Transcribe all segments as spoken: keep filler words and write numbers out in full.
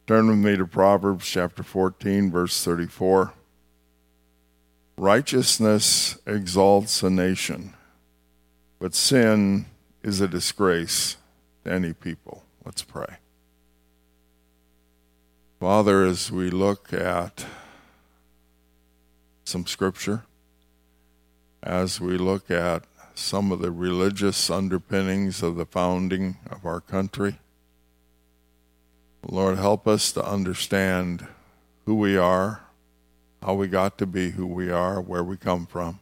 Turn with me to Proverbs chapter fourteen, verse thirty-four. Righteousness exalts a nation, but sin is a disgrace to any people. Let's pray. Father, as we look at some scripture, as we look at some of the religious underpinnings of the founding of our country, Lord, help us to understand who we are, how we got to be who we are, where we come from.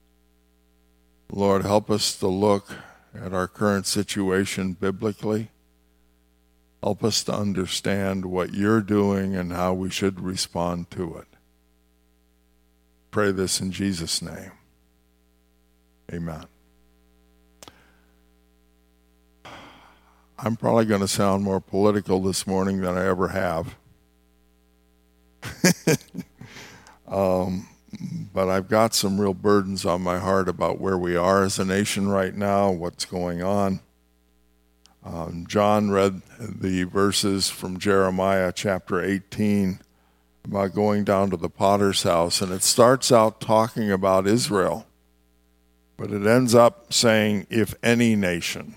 Lord, help us to look at our current situation biblically. Help us to understand what you're doing and how we should respond to it. Pray this in Jesus' name. Amen. I'm probably going to sound more political this morning than I ever have. um, but I've got some real burdens on my heart about where we are as a nation right now, what's going on. Um, John read the verses from Jeremiah chapter eighteen about going down to the potter's house, and it starts out talking about Israel, but it ends up saying, if any nation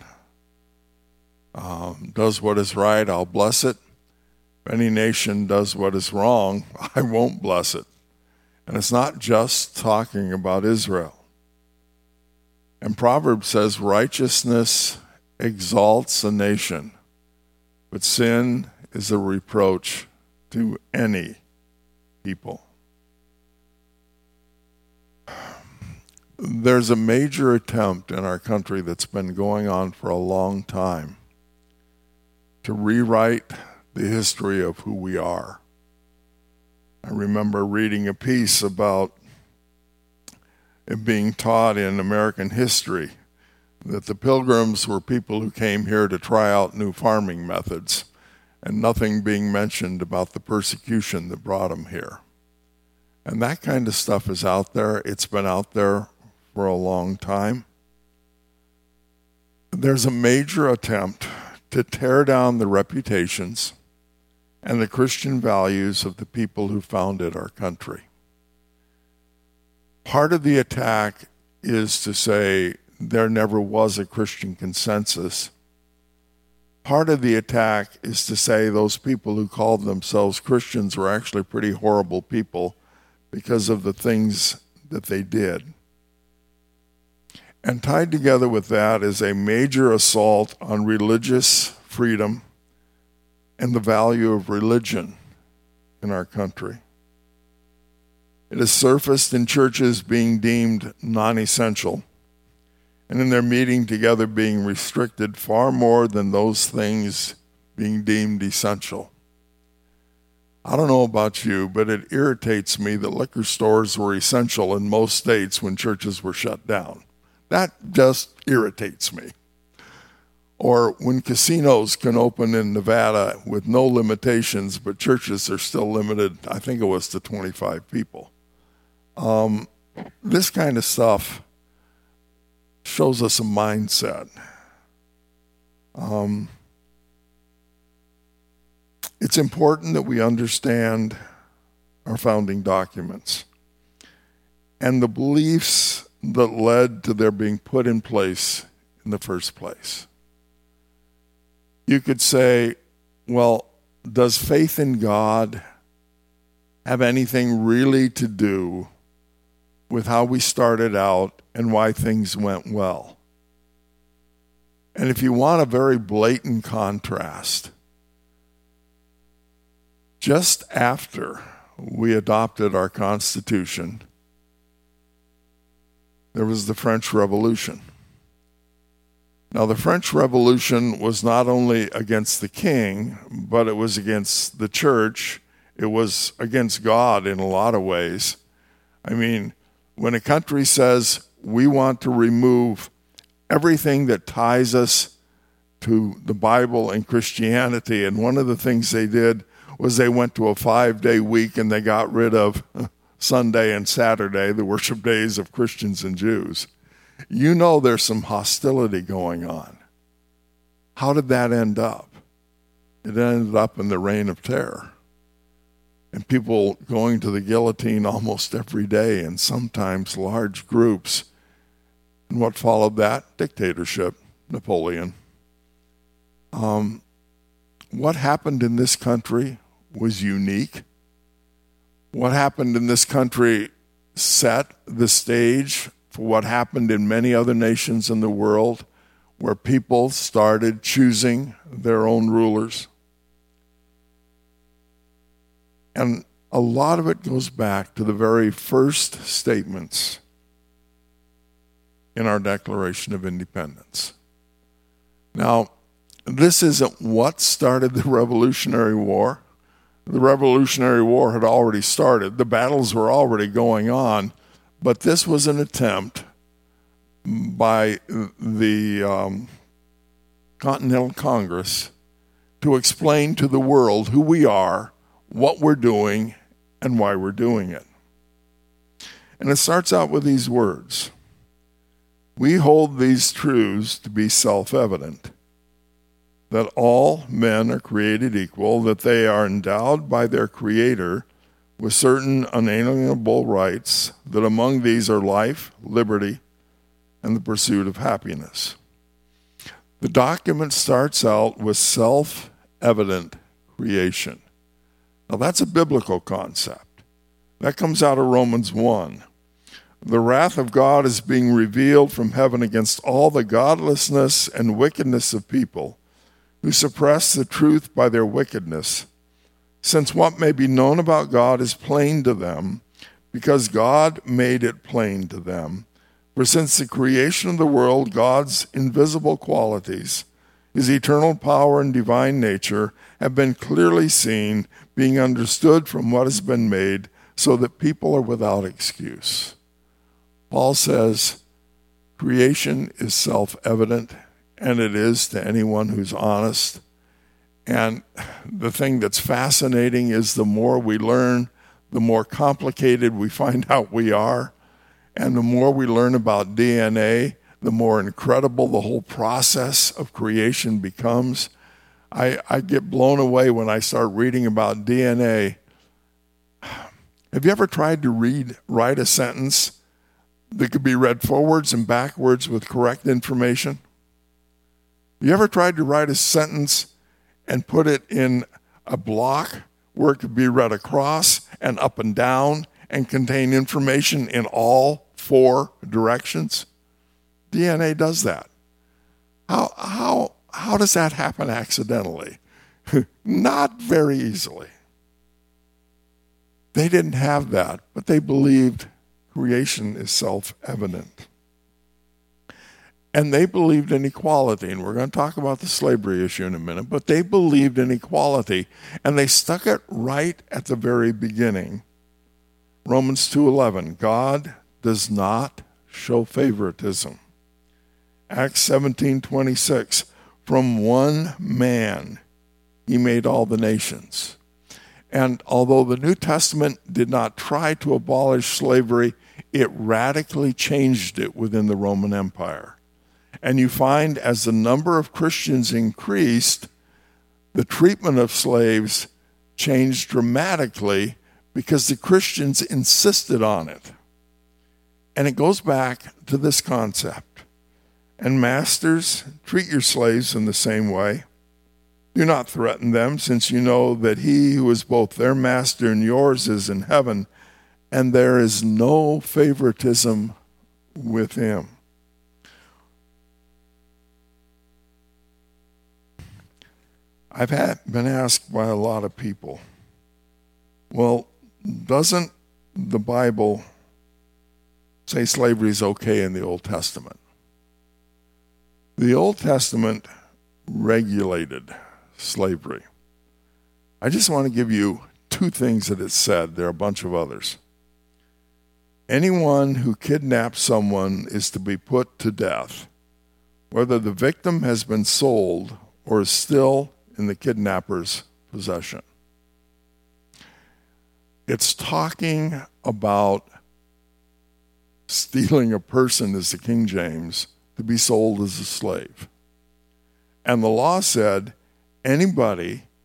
Um, does what is right, I'll bless it. If any nation does what is wrong, I won't bless it. And it's not just talking about Israel. And Proverbs says righteousness exalts a nation, but sin is a reproach to any people. There's a major attempt in our country that's been going on for a long time to rewrite the history of who we are. I remember reading a piece about it being taught in American history that the Pilgrims were people who came here to try out new farming methods, and nothing being mentioned about the persecution that brought them here. And that kind of stuff is out there. It's been out there for a long time. There's a major attempt to tear down the reputations and the Christian values of the people who founded our country. Part of the attack is to say there never was a Christian consensus. Part of the attack is to say those people who called themselves Christians were actually pretty horrible people because of the things that they did. And tied together with that is a major assault on religious freedom and the value of religion in our country. It has surfaced in churches being deemed non-essential, and in their meeting together being restricted far more than those things being deemed essential. I don't know about you, but it irritates me that liquor stores were essential in most states when churches were shut down. That just irritates me. Or when casinos can open in Nevada with no limitations, but churches are still limited, I think it was to twenty-five people. Um, this kind of stuff shows us a mindset. Um, it's important that we understand our founding documents and the beliefs that led to their being put in place in the first place. You could say, well, does faith in God have anything really to do with how we started out and why things went well? And if you want a very blatant contrast, just after we adopted our Constitution, there was the French Revolution. Now, the French Revolution was not only against the king, but it was against the church. It was against God in a lot of ways. I mean, when a country says, we want to remove everything that ties us to the Bible and Christianity, and one of the things they did was they went to a five-day week and they got rid of Sunday and Saturday, the worship days of Christians and Jews. You know there's some hostility going on. How did that end up? it ended up in the Reign of Terror. And people going to the guillotine almost every day, and sometimes large groups. And what followed that? Dictatorship, Napoleon. Um, what happened in this country was unique. What happened in this country set the stage for what happened in many other nations in the world, where people started choosing their own rulers. And a lot of it goes back to the very first statements in our Declaration of Independence. Now, this isn't what started the Revolutionary War. The Revolutionary War had already started. The battles were already going on. But this was an attempt by the um, Continental Congress to explain to the world who we are, what we're doing, and why we're doing it. And it starts out with these words. We hold these truths to be self-evident, that all men are created equal, that they are endowed by their Creator with certain unalienable rights, that among these are life, liberty, and the pursuit of happiness. The document starts out with self-evident creation. Now, that's a biblical concept. That comes out of Romans one. The wrath of God is being revealed from heaven against all the godlessness and wickedness of people who suppress the truth by their wickedness, since what may be known about God is plain to them, because God made it plain to them. For since the creation of the world, God's invisible qualities, his eternal power and divine nature, have been clearly seen, being understood from what has been made, so that people are without excuse. Paul says, creation is self-evident, and it is to anyone who's honest. And the thing that's fascinating is the more we learn, the more complicated we find out we are. And the more we learn about D N A, the more incredible the whole process of creation becomes. I, I get blown away when I start reading about D N A. Have you ever tried to read, write a sentence that could be read forwards and backwards with correct information? You ever tried to write a sentence and put it in a block where it could be read across and up and down and contain information in all four directions? D N A does that. How, how, how does that happen accidentally? Not very easily. They didn't have that, but they believed creation is self-evident. And they believed in equality, and we're going to talk about the slavery issue in a minute, but they believed in equality, and they stuck it right at the very beginning. Romans two eleven, God does not show favoritism. Acts seventeen twenty-six, from one man he made all the nations. And although the New Testament did not try to abolish slavery, it radically changed it within the Roman Empire. And you find as the number of Christians increased, the treatment of slaves changed dramatically because the Christians insisted on it. And it goes back to this concept. And masters, treat your slaves in the same way. Do not threaten them, since you know that he who is both their master and yours is in heaven, and there is no favoritism with him. I've had, been asked by a lot of people, well, doesn't the Bible say slavery is okay in the Old Testament? The Old Testament regulated slavery. I just want to give you two things that it said. There are a bunch of others. Anyone who kidnaps someone is to be put to death, whether the victim has been sold or is still in the kidnapper's possession. It's talking about stealing a person, as the King James, to be sold as a slave. And the law said anybody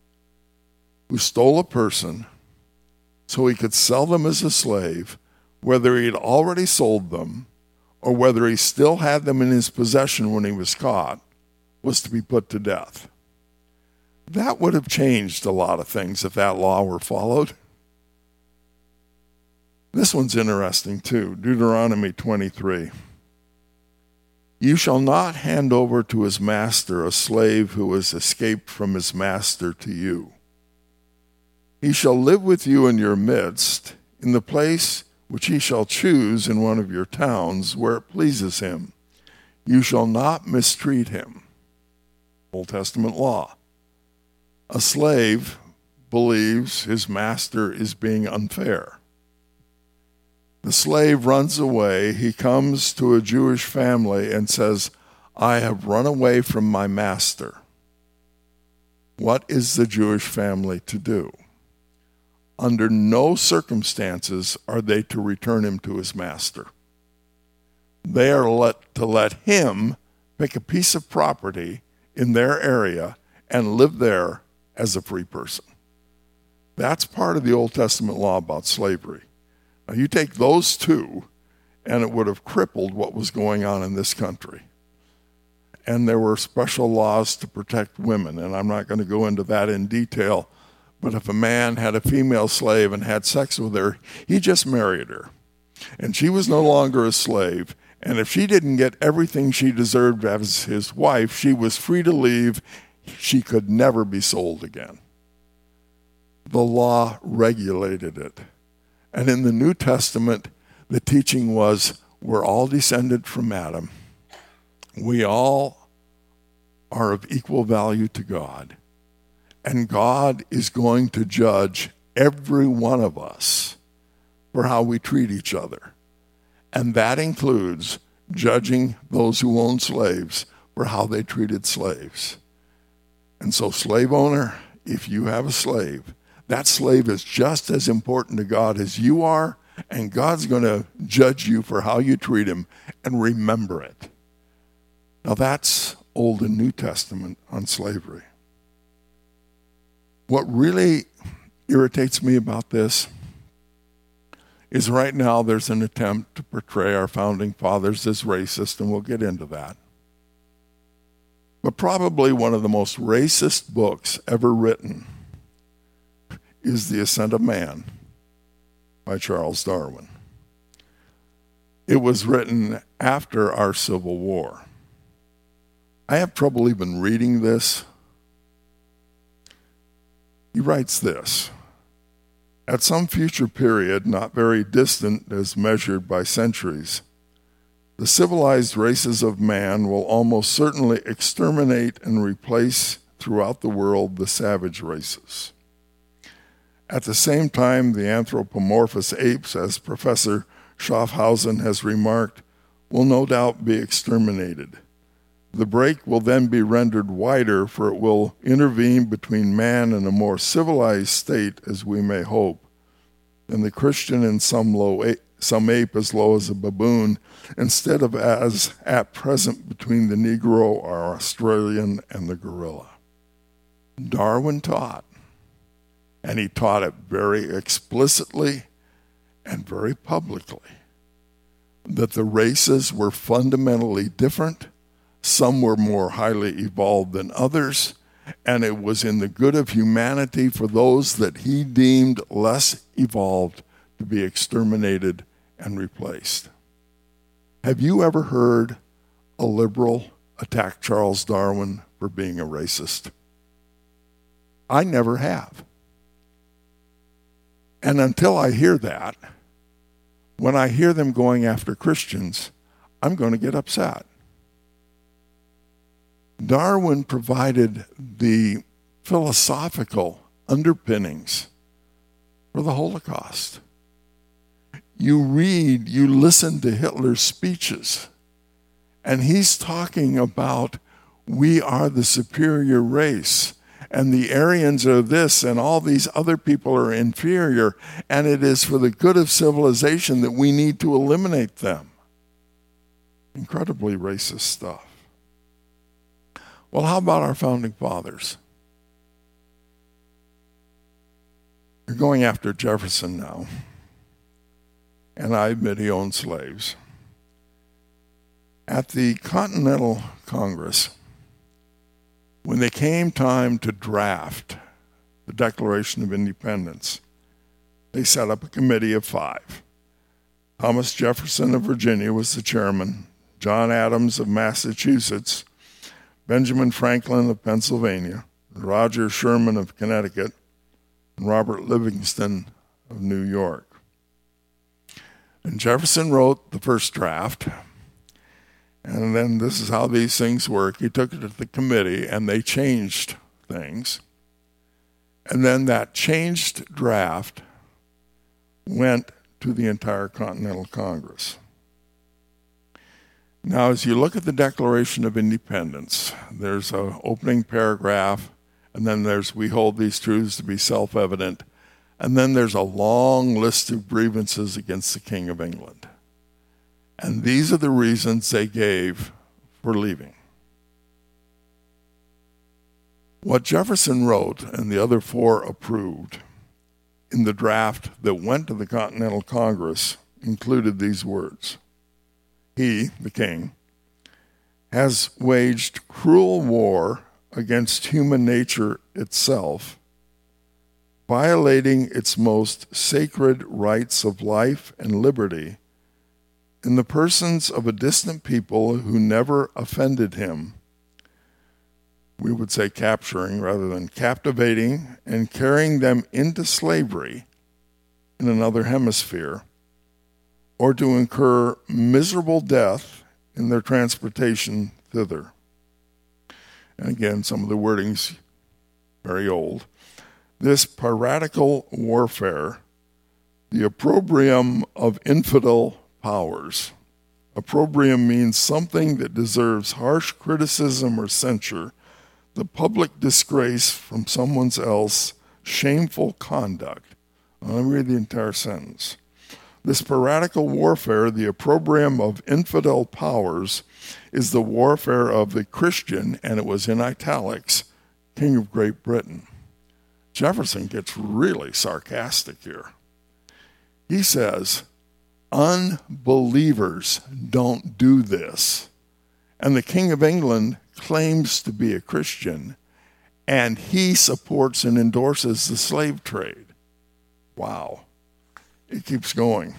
who stole a person so he could sell them as a slave, whether he had already sold them or whether he still had them in his possession when he was caught, was to be put to death. That would have changed a lot of things if that law were followed. This one's interesting too. Deuteronomy twenty-three. You shall not hand over to his master a slave who has escaped from his master to you. He shall live with you in your midst, in the place which he shall choose in one of your towns where it pleases him. You shall not mistreat him. Old Testament law. A slave believes his master is being unfair. The slave runs away. He comes to a Jewish family and says, I have run away from my master. What is the Jewish family to do? Under no circumstances are they to return him to his master. They are let, to let him pick a piece of property in their area and live there as a free person. That's part of the Old Testament law about slavery. Now, you take those two, and it would have crippled what was going on in this country. And there were special laws to protect women, and I'm not going to go into that in detail, but if a man had a female slave and had sex with her, he just married her. And she was no longer a slave, and if she didn't get everything she deserved as his wife, she was free to leave. She could never be sold again. The law regulated it. And in the New Testament, the teaching was, we're all descended from Adam. We all are of equal value to God. And God is going to judge every one of us for how we treat each other. And that includes judging those who own slaves for how they treated slaves. And so, slave owner, if you have a slave, that slave is just as important to God as you are, and God's going to judge you for how you treat him, and remember it. Now that's Old and New Testament on slavery. What really irritates me about this is right now there's an attempt to portray our founding fathers as racist, and we'll get into that. But probably one of the most racist books ever written is The Ascent of Man by Charles Darwin. It was written after our Civil War. I have trouble even reading this. He writes this: at some future period, not very distant as measured by centuries, the civilized races of man will almost certainly exterminate and replace throughout the world the savage races. At the same time, the anthropomorphous apes, as Professor Schaffhausen has remarked, will no doubt be exterminated. The break will then be rendered wider, for it will intervene between man and a more civilized state, as we may hope, than the Christian and some, low ape, some ape as low as a baboon, instead of as at present between the Negro or Australian and the gorilla. Darwin taught, and he taught it very explicitly and very publicly, that the races were fundamentally different. Some were more highly evolved than others, and it was in the good of humanity for those that he deemed less evolved to be exterminated and replaced. Have you ever heard a liberal attack Charles Darwin for being a racist? I never have. And until I hear that, when I hear them going after Christians, I'm going to get upset. Darwin provided the philosophical underpinnings for the Holocaust. You read, you listen to Hitler's speeches, and he's talking about we are the superior race, and the Aryans are this, and all these other people are inferior, and it is for the good of civilization that we need to eliminate them. Incredibly racist stuff. Well, how about our founding fathers? You're going after Jefferson now. And I admit he owned slaves. At the Continental Congress, when they came time to draft the Declaration of Independence, they set up a committee of five. Thomas Jefferson of Virginia was the chairman, John Adams of Massachusetts, Benjamin Franklin of Pennsylvania, Roger Sherman of Connecticut, and Robert Livingston of New York. And Jefferson wrote the first draft, and then this is how these things work. He took it to the committee, and they changed things. And then that changed draft went to the entire Continental Congress. Now, as you look at the Declaration of Independence, there's an opening paragraph, and then there's, we hold these truths to be self-evident, and then there's a long list of grievances against the King of England. And these are the reasons they gave for leaving. What Jefferson wrote and the other four approved in the draft that went to the Continental Congress included these words. He, the king, has waged cruel war against human nature itself, violating its most sacred rights of life and liberty in the persons of a distant people who never offended him. We would say capturing rather than captivating and carrying them into slavery in another hemisphere, or to incur miserable death in their transportation thither. And again, some of the wording's very old. This piratical warfare, the opprobrium of infidel powers. Opprobrium means something that deserves harsh criticism or censure, the public disgrace from someone else, shameful conduct. Let me read the entire sentence. This piratical warfare, the opprobrium of infidel powers, is the warfare of the Christian, and it was in italics, King of Great Britain. Jefferson gets really sarcastic here. He says, unbelievers don't do this. And the King of England claims to be a Christian, and he supports and endorses the slave trade. Wow. It keeps going.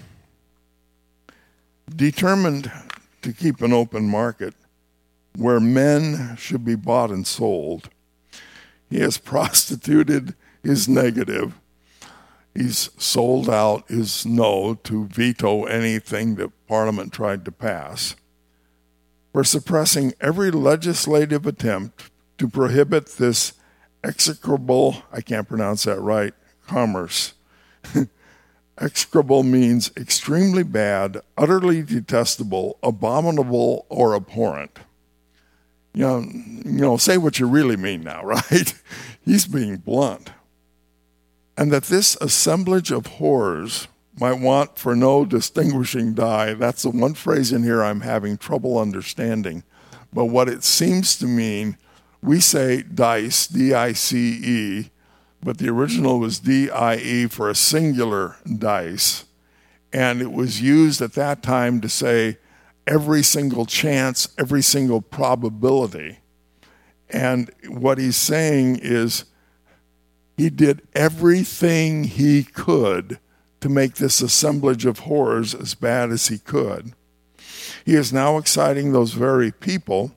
Determined to keep an open market where men should be bought and sold, he has prostituted his negative. He's sold out his no to veto anything that Parliament tried to pass. For suppressing every legislative attempt to prohibit this execrable, I can't pronounce that right, commerce. Execrable means extremely bad, utterly detestable, abominable, or abhorrent. You know, you know, say what you really mean now, right? He's being blunt. And that this assemblage of horrors might want for no distinguishing dye. That's the one phrase in here I'm having trouble understanding. But what it seems to mean, we say dice, D I C E, but the original was D I E for a singular dice. And it was used at that time to say every single chance, every single probability. And what he's saying is he did everything he could to make this assemblage of horrors as bad as he could. He is now exciting those very people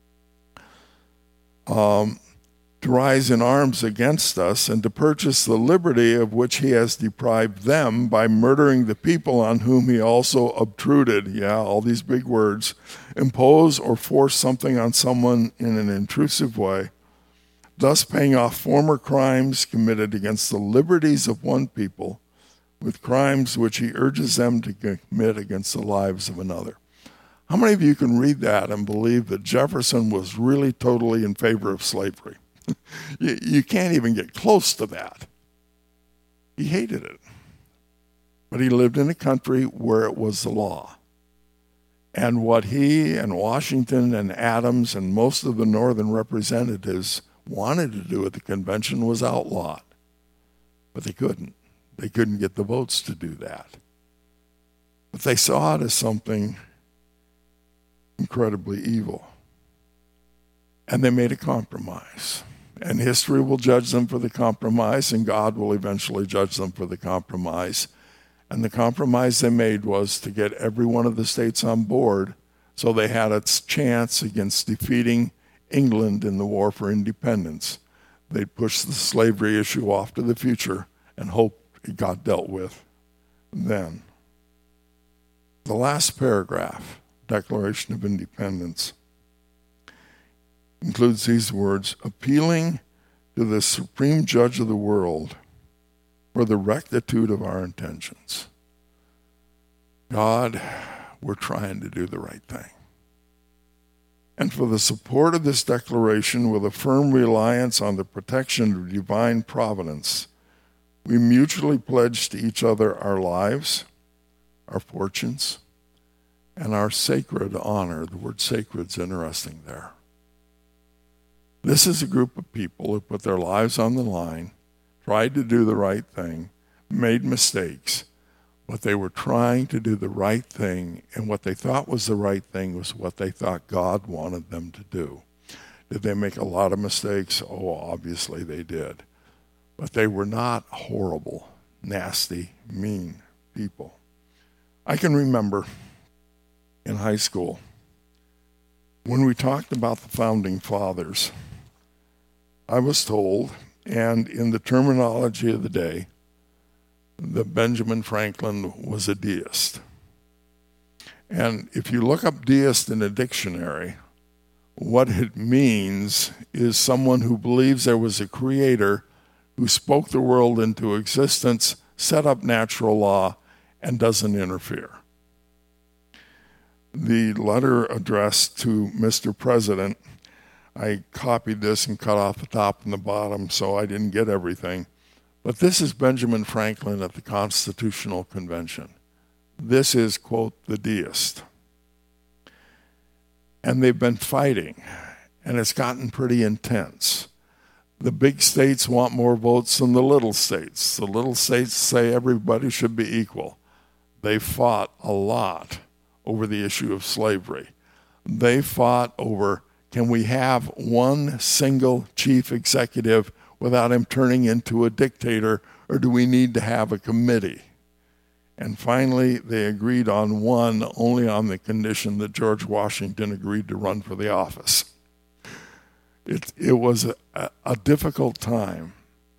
um, to rise in arms against us and to purchase the liberty of which he has deprived them by murdering the people on whom he also obtruded, yeah, all these big words, impose or force something on someone in an intrusive way, thus paying off former crimes committed against the liberties of one people with crimes which he urges them to commit against the lives of another. How many of you can read that and believe that Jefferson was really totally in favor of slavery? you, you can't even get close to that. He hated it. But he lived in a country where it was the law. And what he and Washington and Adams and most of the Northern representatives wanted to do at the convention was outlawed. But they couldn't. They couldn't get the votes to do that. But they saw it as something incredibly evil. And they made a compromise. And history will judge them for the compromise, and God will eventually judge them for the compromise. And the compromise they made was to get every one of the states on board so they had a chance against defeating England in the war for independence. They'd push the slavery issue off to the future and hope it got dealt with then. The last paragraph, Declaration of Independence, includes these words: appealing to the supreme judge of the world for the rectitude of our intentions. God, we're trying to do the right thing. And for the support of this declaration with a firm reliance on the protection of divine providence, we mutually pledge to each other our lives, our fortunes, and our sacred honor. The word sacred is interesting there. This is a group of people who put their lives on the line, tried to do the right thing, made mistakes, but they were trying to do the right thing, and what they thought was the right thing was what they thought God wanted them to do. Did they make a lot of mistakes? Oh, obviously they did. But they were not horrible, nasty, mean people. I can remember in high school when we talked about the Founding Fathers, I was told, and in the terminology of the day, that Benjamin Franklin was a deist. And if you look up deist in a dictionary, what it means is someone who believes there was a creator who spoke the world into existence, set up natural law, and doesn't interfere. The letter addressed to Mister President, I copied this and cut off the top and the bottom so I didn't get everything. But this is Benjamin Franklin at the Constitutional Convention. This is, quote, the deist. And they've been fighting, and it's gotten pretty intense. The big states want more votes than the little states. The little states say everybody should be equal. They fought a lot over the issue of slavery. They fought over, can we have one single chief executive without him turning into a dictator, or do we need to have a committee? And finally, they agreed on one, only on the condition that George Washington agreed to run for the office. It, it was a, a difficult time.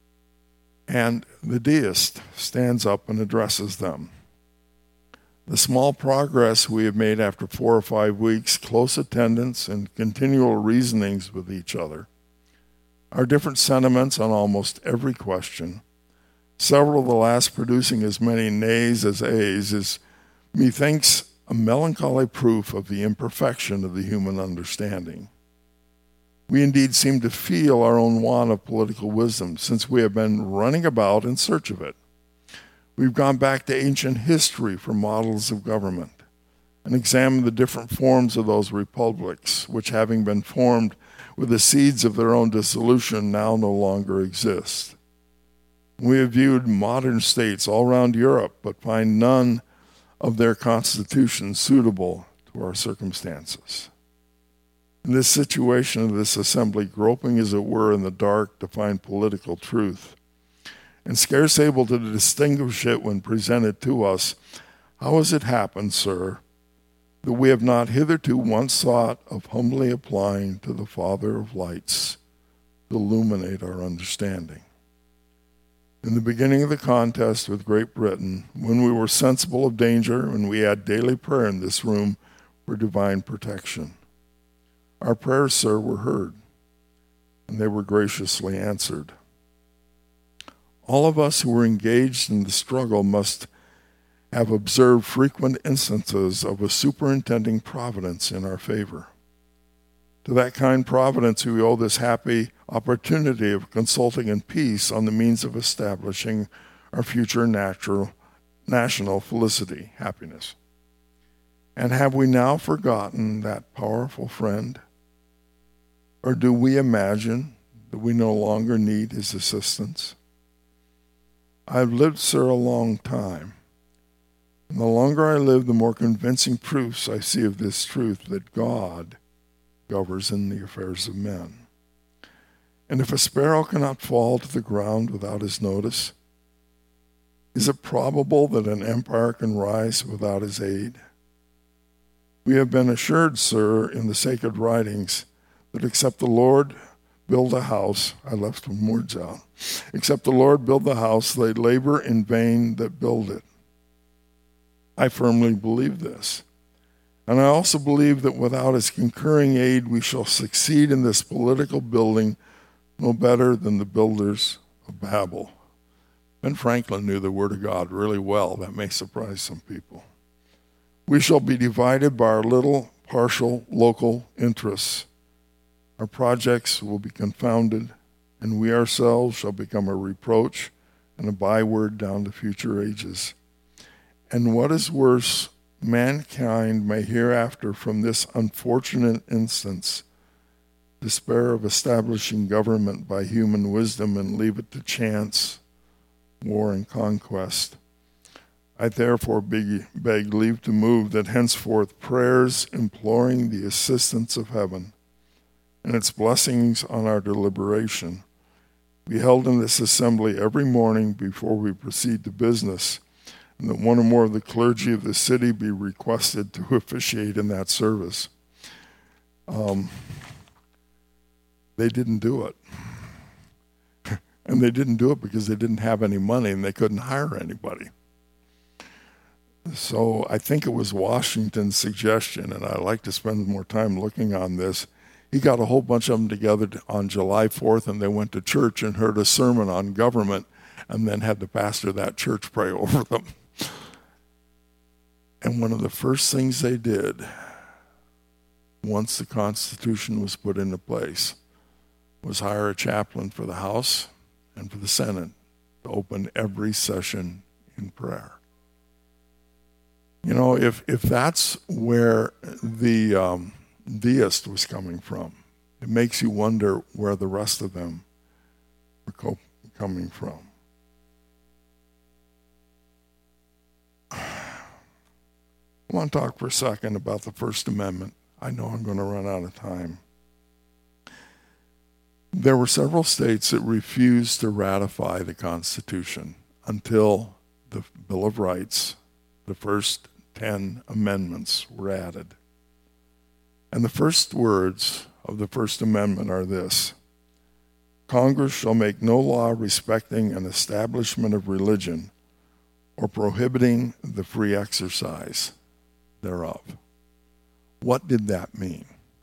And the deist stands up and addresses them. The small progress we have made after four or five weeks, close attendance, and continual reasonings with each other, our different sentiments on almost every question, several of the last producing as many nays as ayes, is methinks a melancholy proof of the imperfection of the human understanding. We indeed seem to feel our own want of political wisdom, since we have been running about in search of it. We've gone back to ancient history for models of government and examined the different forms of those republics, which, having been formed with the seeds of their own dissolution, now no longer exist. We have viewed modern states all around Europe, but find none of their constitutions suitable to our circumstances. In this situation of this assembly, groping as it were in the dark to find political truth, and scarce able to distinguish it when presented to us, how has it happened, sir, that we have not hitherto once thought of humbly applying to the Father of lights to illuminate our understanding? In the beginning of the contest with Great Britain, when we were sensible of danger and we had daily prayer in this room for divine protection, our prayers, sir, were heard, and they were graciously answered. All of us who were engaged in the struggle must have observed frequent instances of a superintending providence in our favor. To that kind providence we owe this happy opportunity of consulting in peace on the means of establishing our future natural, national felicity, happiness. And have we now forgotten that powerful friend? Or do we imagine that we no longer need his assistance? I've lived, sir, a long time. And the longer I live, the more convincing proofs I see of this truth, that God governs in the affairs of men. And if a sparrow cannot fall to the ground without his notice, is it probable that an empire can rise without his aid? We have been assured, sir, in the sacred writings, that except the Lord build a house, I left some words out, except the Lord build the house, they labor in vain that build it. I firmly believe this. And I also believe that without his concurring aid, we shall succeed in this political building no better than the builders of Babel. Ben Franklin knew the Word of God really well. That may surprise some people. We shall be divided by our little, partial, local interests. Our projects will be confounded, and we ourselves shall become a reproach and a byword down to future ages. And what is worse, mankind may hereafter from this unfortunate instance despair of establishing government by human wisdom and leave it to chance, war, and conquest. I therefore beg, beg leave to move that henceforth prayers imploring the assistance of heaven and its blessings on our deliberation be held in this assembly every morning before we proceed to business, and that one or more of the clergy of the city be requested to officiate in that service. Um, they didn't do it. And they didn't do it because they didn't have any money and they couldn't hire anybody. So I think it was Washington's suggestion, and I like to spend more time looking on this. He got a whole bunch of them together on July fourth, and they went to church and heard a sermon on government and then had the pastor of that church pray over them. And one of the first things they did, once the Constitution was put into place, was hire a chaplain for the House and for the Senate to open every session in prayer. You know, if if that's where the um, deist was coming from, it makes you wonder where the rest of them were co- coming from. I want to talk for a second about the First Amendment. I know I'm going to run out of time. There were several states that refused to ratify the Constitution until the Bill of Rights, the first ten amendments, were added. And the first words of the First Amendment are this: Congress shall make no law respecting an establishment of religion or prohibiting the free exercise thereof. What did that mean?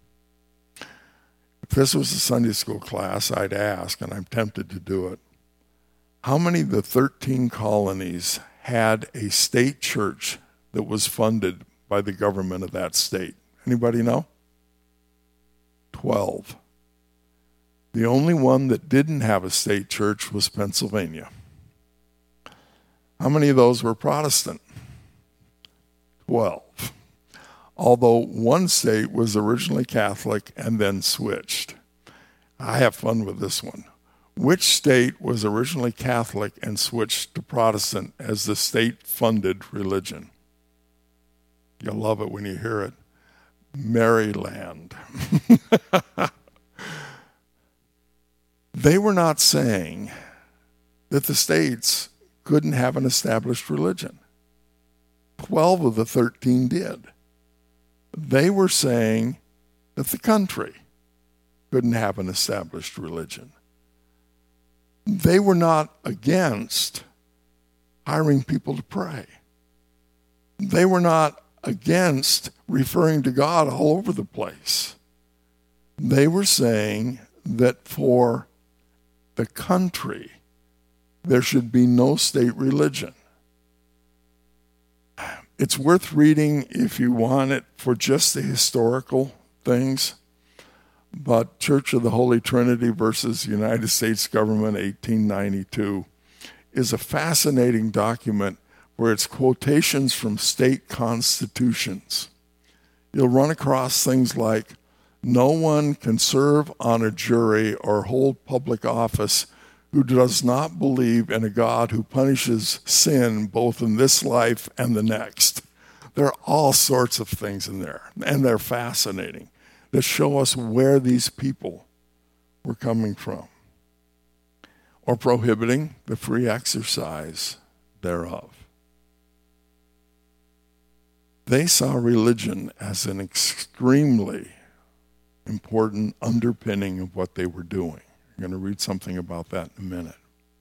If this was a Sunday school class, I'd ask, and I'm tempted to do it, how many of the thirteen colonies had a state church that was funded by the government of that state? Anybody know? Twelve. The only one that didn't have a state church was Pennsylvania. How many of those were Protestant? Twelve. Although one state was originally Catholic and then switched. I have fun with this one. Which state was originally Catholic and switched to Protestant as the state-funded religion? You'll love it when you hear it. Maryland. They were not saying that the states couldn't have an established religion. Twelve of the thirteen did. They were saying that the country couldn't have an established religion. They were not against hiring people to pray. They were not against referring to God all over the place. They were saying that for the country, there should be no state religion. It's worth reading if you want it for just the historical things. But Church of the Holy Trinity versus United States Government, eighteen ninety-two, is a fascinating document where it's quotations from state constitutions. You'll run across things like, no one can serve on a jury or hold public office who does not believe in a God who punishes sin both in this life and the next. There are all sorts of things in there, and they're fascinating, that show us where these people were coming from, or prohibiting the free exercise thereof. They saw religion as an extremely important underpinning of what they were doing. I'm going to read something about that in a minute.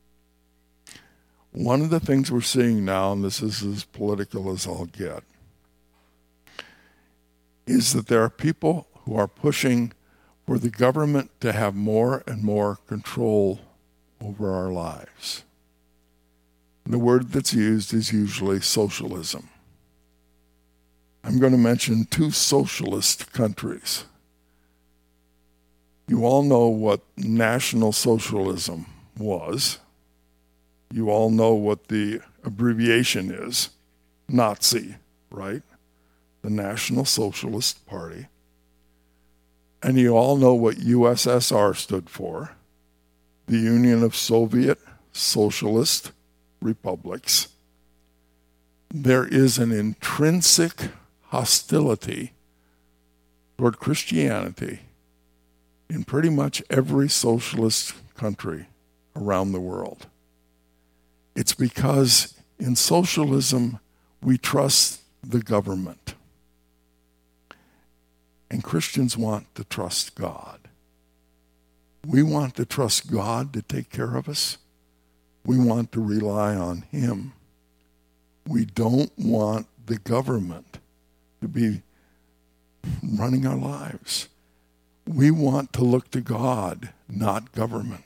One of the things we're seeing now, and this is as political as I'll get, is that there are people who are pushing for the government to have more and more control over our lives. The word that's used is usually socialism. I'm going to mention two socialist countries. You all know what National Socialism was. You all know what the abbreviation is. Nazi, right? The National Socialist Party. And you all know what U S S R stood for. The Union of Soviet Socialist Republics. There is an intrinsic hostility toward Christianity in pretty much every socialist country around the world. It's because in socialism, we trust the government. And Christians want to trust God. We want to trust God to take care of us. We want to rely on Him. We don't want the government to be running our lives. We want to look to God, not government.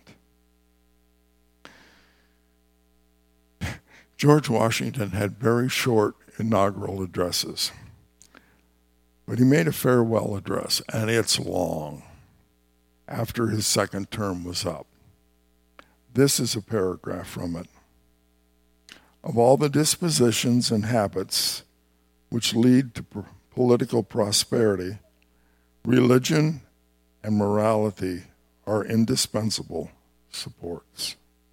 George Washington had very short inaugural addresses, but he made a farewell address, and it's long, after his second term was up. This is a paragraph from it. Of all the dispositions and habits which lead to pr- political prosperity, religion and morality are indispensable supports.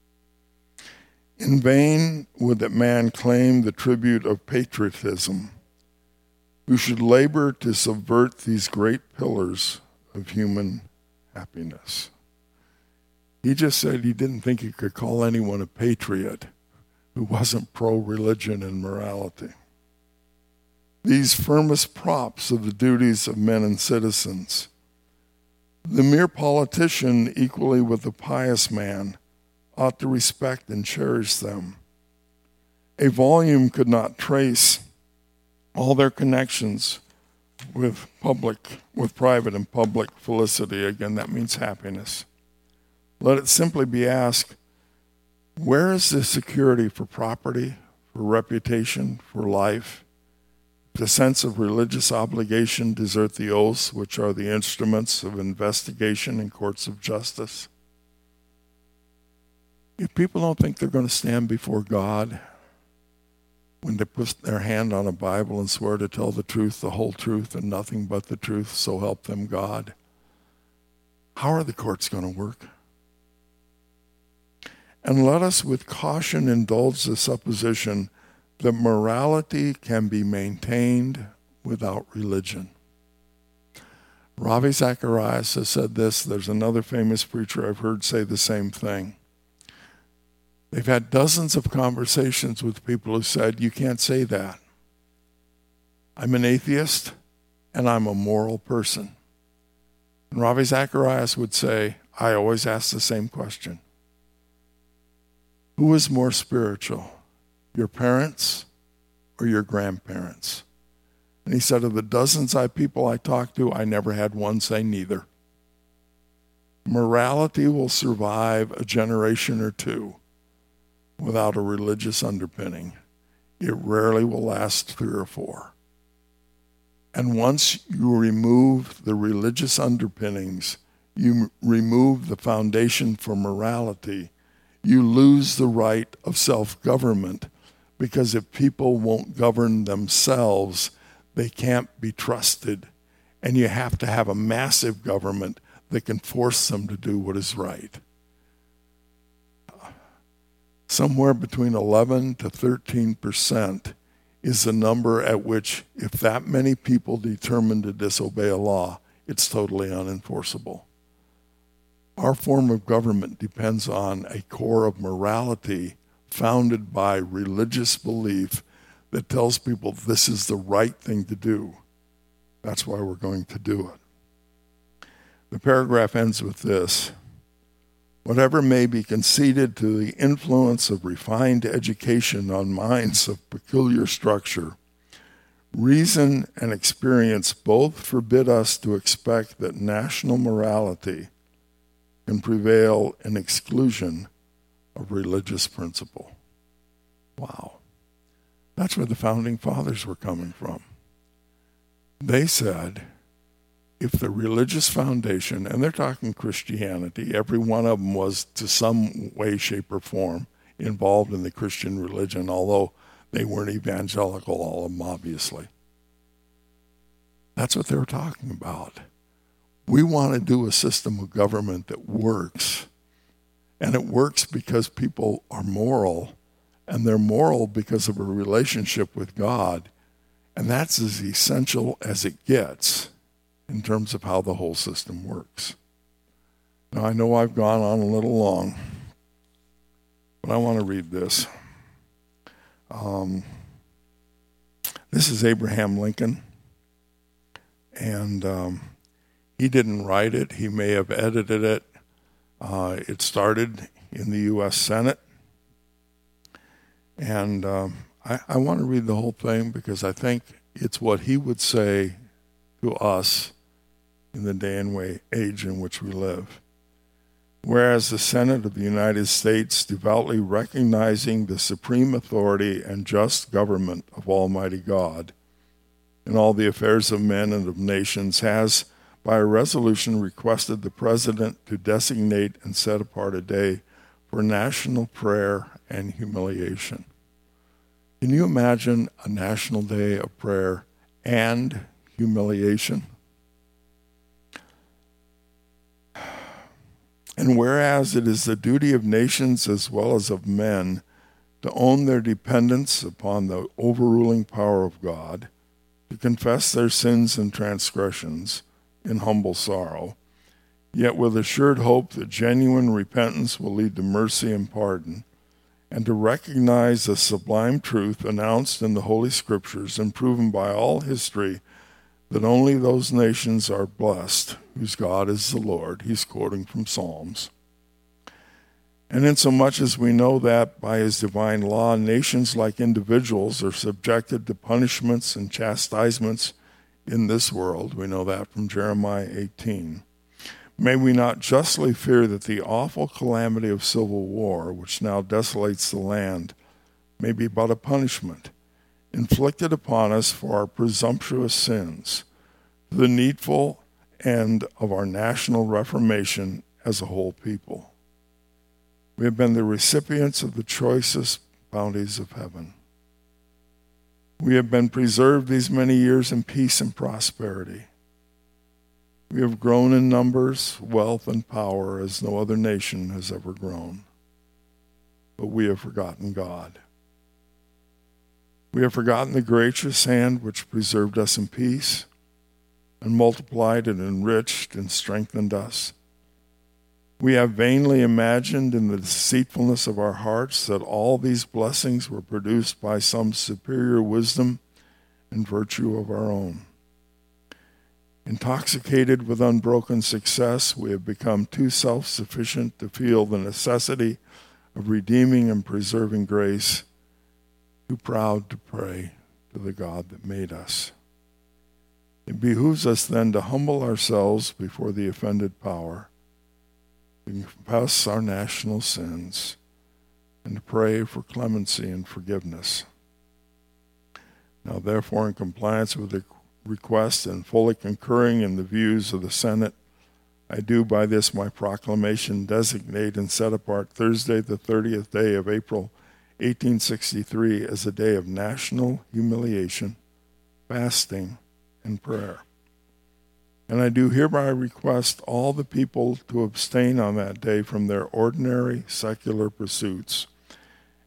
In vain would that man claim the tribute of patriotism, who should labor to subvert these great pillars of human happiness. He just said he didn't think he could call anyone a patriot who wasn't pro-religion and morality. These firmest props of the duties of men and citizens, the mere politician, equally with the pious man, ought to respect and cherish them. A volume could not trace all their connections with public, with private and public felicity. Again, that means happiness. Let it simply be asked, where is the security for property, for reputation, for life? The sense of religious obligation desert the oaths which are the instruments of investigation in courts of justice. If people don't think they're going to stand before God when they put their hand on a Bible and swear to tell the truth, the whole truth, and nothing but the truth, so help them God, how are the courts going to work? And let us with caution indulge the supposition that morality can be maintained without religion. Ravi Zacharias has said this. There's another famous preacher I've heard say the same thing. They've had dozens of conversations with people who said, you can't say that. I'm an atheist, and I'm a moral person. And Ravi Zacharias would say, I always ask the same question. Who is more spiritual, your parents or your grandparents? And he said, of the dozens of people I talked to, I never had one say neither. Morality will survive a generation or two without a religious underpinning. It rarely will last three or four. And once you remove the religious underpinnings, you remove the foundation for morality, you lose the right of self-government, because if people won't govern themselves, they can't be trusted. And you have to have a massive government that can force them to do what is right. Somewhere between eleven to thirteen percent is the number at which, if that many people determine to disobey a law, it's totally unenforceable. Our form of government depends on a core of morality founded by religious belief that tells people this is the right thing to do. That's why we're going to do it. The paragraph ends with this. Whatever may be conceded to the influence of refined education on minds of peculiar structure, reason and experience both forbid us to expect that national morality can prevail in exclusion of religious principle. Wow. That's where the founding fathers were coming from. They said, if the religious foundation, and they're talking Christianity, every one of them was to some way, shape, or form involved in the Christian religion, although they weren't evangelical, all of them, obviously. That's what they were talking about. We want to do a system of government that works, and it works because people are moral, and they're moral because of a relationship with God, and that's as essential as it gets in terms of how the whole system works. Now, I know I've gone on a little long, but I want to read this. Um, this is Abraham Lincoln, and um, he didn't write it. He may have edited it. Uh, it started in the U S Senate, and um, I, I want to read the whole thing because I think it's what he would say to us in the day and way, age in which we live. Whereas the Senate of the United States, devoutly recognizing the supreme authority and just government of Almighty God in all the affairs of men and of nations, has, by a resolution, requested the President to designate and set apart a day for national prayer and humiliation. Can you imagine a national day of prayer and humiliation? And whereas it is the duty of nations as well as of men to own their dependence upon the overruling power of God, to confess their sins and transgressions in humble sorrow, yet with assured hope that genuine repentance will lead to mercy and pardon, and to recognize the sublime truth announced in the Holy Scriptures and proven by all history that only those nations are blessed whose God is the Lord. He's quoting from Psalms. And insomuch as we know that by his divine law, nations like individuals are subjected to punishments and chastisements in this world, we know that from Jeremiah eighteen. May we not justly fear that the awful calamity of civil war, which now desolates the land, may be but a punishment inflicted upon us for our presumptuous sins, to the needful end of our national reformation as a whole people. We have been the recipients of the choicest bounties of heaven. We have been preserved these many years in peace and prosperity. We have grown in numbers, wealth, and power as no other nation has ever grown. But we have forgotten God. We have forgotten the gracious hand which preserved us in peace and multiplied and enriched and strengthened us. We have vainly imagined in the deceitfulness of our hearts that all these blessings were produced by some superior wisdom and virtue of our own. Intoxicated with unbroken success, we have become too self-sufficient to feel the necessity of redeeming and preserving grace, too proud to pray to the God that made us. It behooves us then to humble ourselves before the offended power, to confess our national sins, and to pray for clemency and forgiveness. Now, therefore, in compliance with the request and fully concurring in the views of the Senate, I do by this my proclamation designate and set apart Thursday, the thirtieth day of April, eighteen sixty-three, as a day of national humiliation, fasting, and prayer. And I do hereby request all the people to abstain on that day from their ordinary secular pursuits,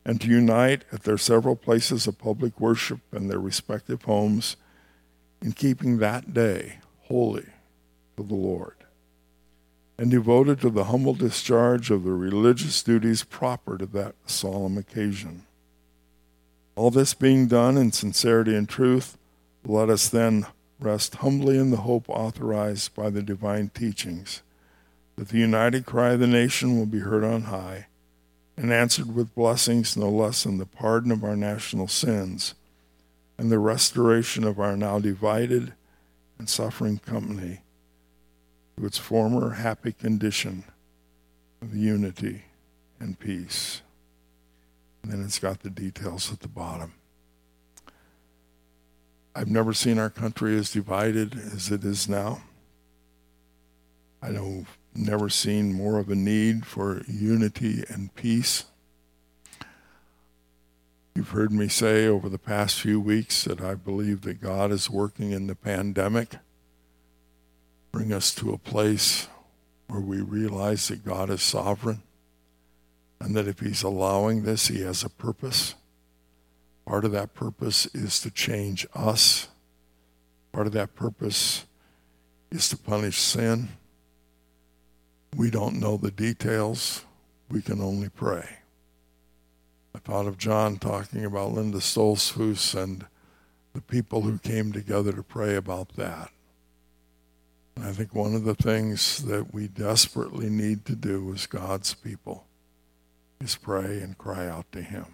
and to unite at their several places of public worship and their respective homes in keeping that day holy to the Lord, and devoted to the humble discharge of the religious duties proper to that solemn occasion. All this being done in sincerity and truth, let us then rest humbly in the hope authorized by the divine teachings, that the united cry of the nation will be heard on high, and answered with blessings no less than the pardon of our national sins, and the restoration of our now divided and suffering company to its former happy condition of unity and peace. And then it's got the details at the bottom. I've never seen our country as divided as it is now. I know never seen more of a need for unity and peace. You've heard me say over the past few weeks that I believe that God is working in the pandemic, bring us to a place where we realize that God is sovereign, and that if he's allowing this, he has a purpose. Part of that purpose is to change us. Part of that purpose is to punish sin. We don't know the details. We can only pray. I thought of John talking about Linda Stoltzfus and the people who came together to pray about that. And I think one of the things that we desperately need to do as God's people is pray and cry out to him.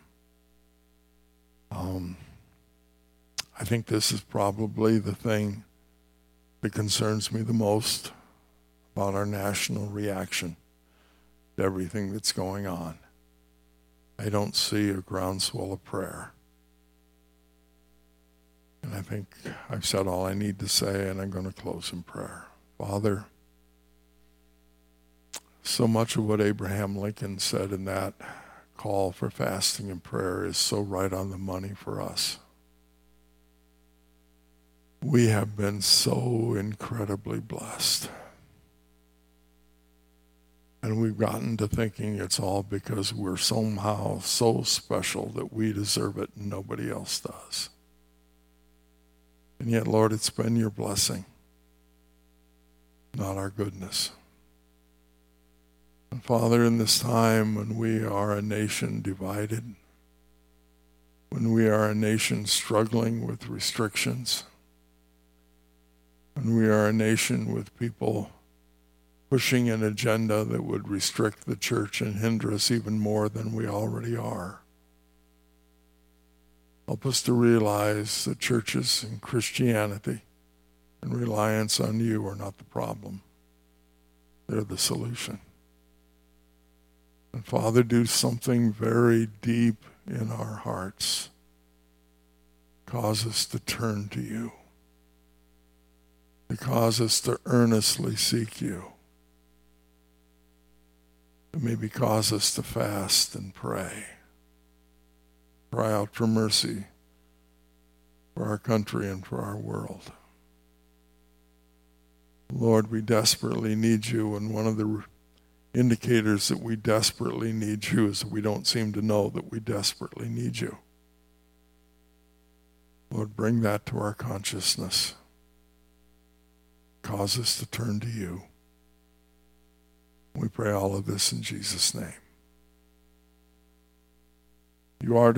Um, I think this is probably the thing that concerns me the most about our national reaction to everything that's going on. I don't see a groundswell of prayer. And I think I've said all I need to say, and I'm going to close in prayer. Father, so much of what Abraham Lincoln said in that call for fasting and prayer is so right on the money for us. We have been so incredibly blessed. And we've gotten to thinking it's all because we're somehow so special that we deserve it and nobody else does. And yet, Lord, it's been your blessing, not our goodness. And Father, in this time when we are a nation divided, when we are a nation struggling with restrictions, when we are a nation with people pushing an agenda that would restrict the church and hinder us even more than we already are, help us to realize that churches and Christianity and reliance on you are not the problem. They're the solution. And Father, do something very deep in our hearts. Cause us to turn to you. To cause us to earnestly seek you. To maybe cause us to fast and pray. Cry out for mercy for our country and for our world. Lord, we desperately need you, and one of the indicators that we desperately need you is that we don't seem to know that we desperately need you. Lord, bring that to our consciousness. Cause us to turn to you. We pray all of this in Jesus' name. You are